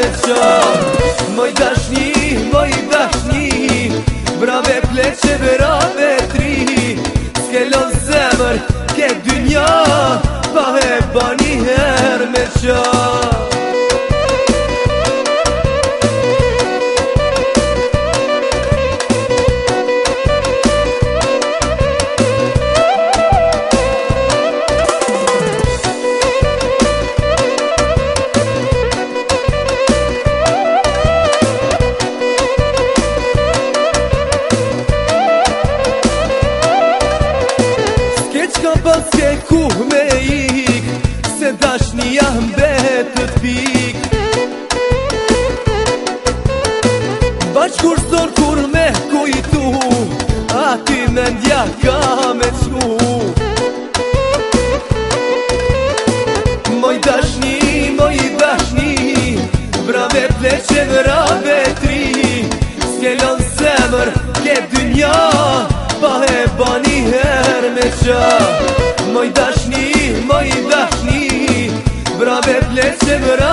me qa Moj dashni Brave pleqe brave tri S'kelon zemër ke dynja Pa e bani her me qa Ka pas ke ku me ik Se dashnia mbetët pik Baq kur son kur me kujtu Ati mendja ka me qu Moj dashni Brave pleqe brave tri S'kelon zemër ke dynja Pa e bani her me qa Moj dashni Brave pleqe brave